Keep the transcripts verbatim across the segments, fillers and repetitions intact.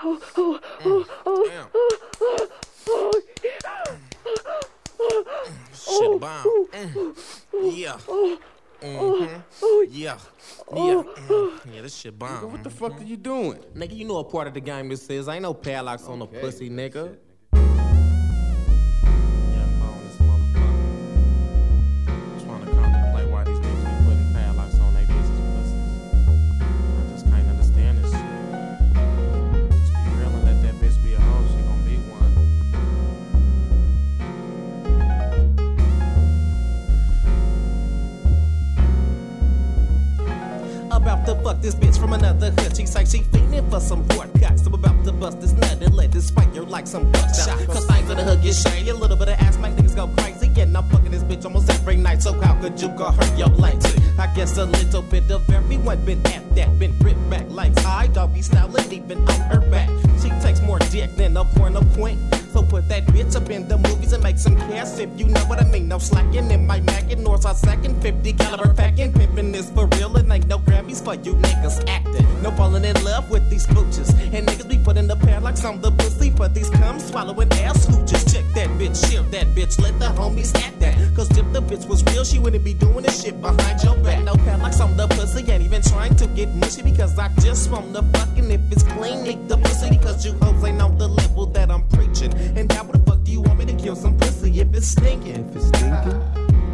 Shit bomb. Mm. Yeah. Mm-hmm. Yeah. Yeah. Mm. Yeah, this shit bomb. Nigga, what the fuck are you doing? Nigga, you know a part of the game this is. Ain't no padlocks on okay. the pussy, nigga. Shit. About to fuck this bitch from another hood. She say she fiendin' for some shortcuts. I'm about to bust this nut and let this fire like some buckshot. Cause things in the hood get shady. A little bit of ass make niggas go crazy. And I'm fucking this bitch almost every night. So how could you call her your late? I guess a little bit of everyone been at that. Been ripped back like high doggy style and even on her back. She takes more dick than a porno queen. So put that bitch up in the movies and make some cash if you know what I mean. No slacking in my mackin' Northside sacking, fifty caliber packing. Pimpin' this for real and ain't no Grammys for you niggas acting. No falling in love with these smooches. And niggas be putting the padlocks on the pussy for these cum swallowing ass smooches. Check that bitch, shift that bitch, let the homies at that. Cause if the bitch was real, she wouldn't be doing this shit behind your back. No padlocks on the pussy, ain't even trying to get mushy because I just want the fucking if it's clean, leak the pussy because you hoes ain't on the level that I'm preaching. And how the fuck do you want me to kill some pussy if it's stinking? If it's stinking?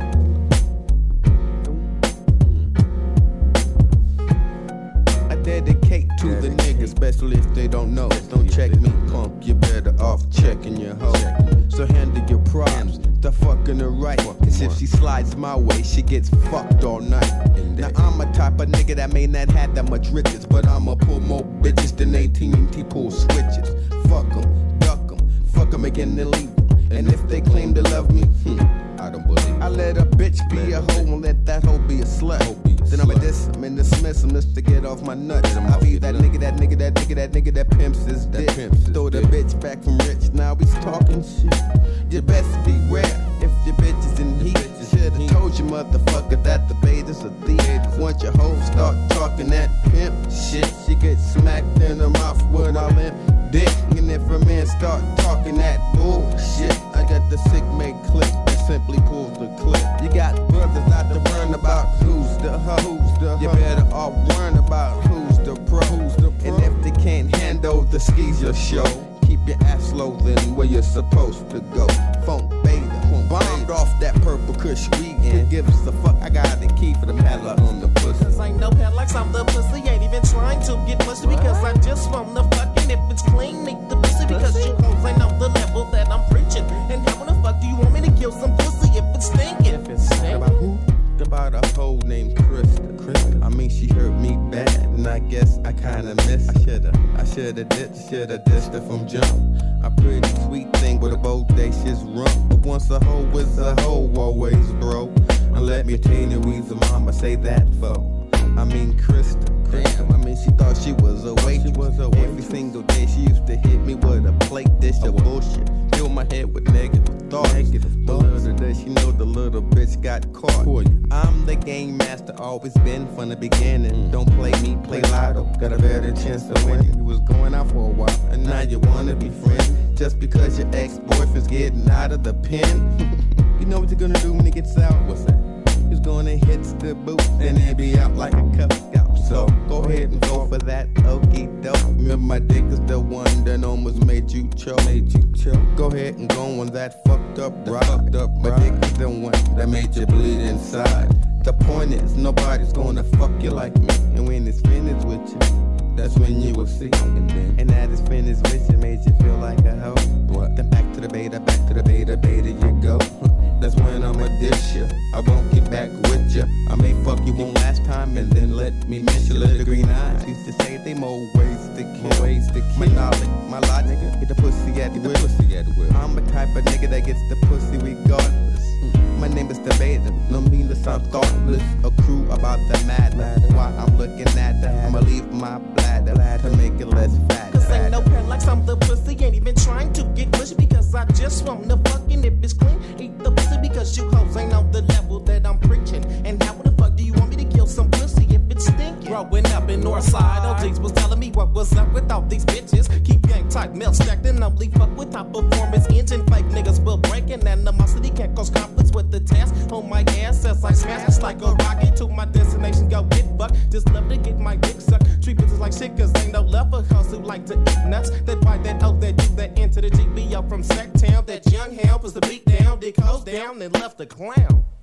I dedicate to the niggas, especially if they don't know. Don't check me, punk, you better off checking your hoe. So handle your problems, the fucking her right. Cause if she slides my way, she gets fucked all night. Now I'm a type of nigga that may not have that much riches, but I'ma pull more bitches than A T and T pull switches. Fuck them, duck them, fuck them again and leave them. And if they claim to love me, hmm, I don't believe it. I let a bitch be a hoe and let that hoe be a slut. Then I'ma diss him and dismiss him just to get off my nuts. I be that nigga, that nigga, that nigga, that nigga that pimps his dick. Throw the bitch back from rich, now he's talking shit. You best beware if your bitch is in heat. Should've told you motherfucker that the bait is a thief. Once your hoe start talking that pimp shit, she gets smacked in the mouth with all them dick. And if a man start talking that bullshit, I got the sick mate clip that simply pulls the clip. You got brothers out to learn about who's the hoe. Who's the you better all learn about who's the pro. Who's the pro. And if they can't handle the skis your show, keep your ass low then where you're supposed to go. Funk beta, bombed off that purple kush weed. Who gives a fuck? I got the key for the padlock on the pussy. Cause ain't no padlocks on the pussy. Ain't even trying to get mushy because I just want the fucking if it's clean, make the pussy because you hoes ain't on the level that I'm preaching. And how the fuck do you want me to kill some pussy if it's stinking? If it's stinking. About who? About a hoe named Krista. Krista. I mean, she hurt me bad, and I guess I kinda missed. I shoulda, I shoulda did, shoulda dissed her from jump. A pretty sweet thing with a bodacious rump. But once a hoe was a hoe, always bro. And let me tell you the reason mama say that for. I mean, Krista. Damn, I mean, she thought she was a waitress. She was a waitress. Every single day she used to hit me with a plate dish of bullshit. Fill my head with negative thoughts. Negative thoughts. Little does she know the little bitch got caught. I'm the game master, always been from the beginning. Mm. Don't play me, play Lotto. Got a better chance of winning. We was going out for a while, and now you wanna be friends. Just because your ex-boyfriend's getting out of the pen. You know what you're gonna do when he gets out? What's that? He's gonna hit the boot, and he'll be out like a Cub Scout. So go ahead and go for that okie doke. Remember my dick is the one that almost made you choke. Made you choke. Go ahead and go on that fucked up ride. Fucked up my ride. Dick is the one that made you bleed inside. The point is nobody's gonna fuck you like me. And when it's finished with you, that's when you will see. And then and that is finished with you, made you feel like a hoe. What? Then back to the beta, back to the beta, beta you go. That's when I'ma dish ya. I won't get back with ya. I may fuck you one last time and then let me miss your little green eyes. Used to say they more ways to kill. Ways to kill. My knowledge, my logic, get the pussy at the will. Pussy at the will. I'm a type of nigga that gets the pussy regardless. Mm. My name is the beta. No mean to sound thoughtless. A crew about the madness. While I'm looking at that, I'ma leave my bladder to make it less fat. Cause ain't no padlocks on the pussy. Ain't even trying to get mushy because I just want the fucking if it's clean. Eat the pussy because you hoes ain't on the level that I'm preaching. And how the fuck do you want me to kill some pussy if it's stinking? Growing up in Northside, O Gs was telling me what was up with all these bitches. Keep type, milk stacked and only fuck with top performance. Engine fake niggas will break in animosity, can't cause conflicts with the task. On my ass, as I smash, it's like a rocket to my destination, go get fucked. Just love to get my dick sucked. Treat bitches like shit, cause ain't no love for hoes who like to eat nuts. That why that O, that U, that into the G B O from Sacktown. That young ham was the beat down, dick hoes down and left the clown.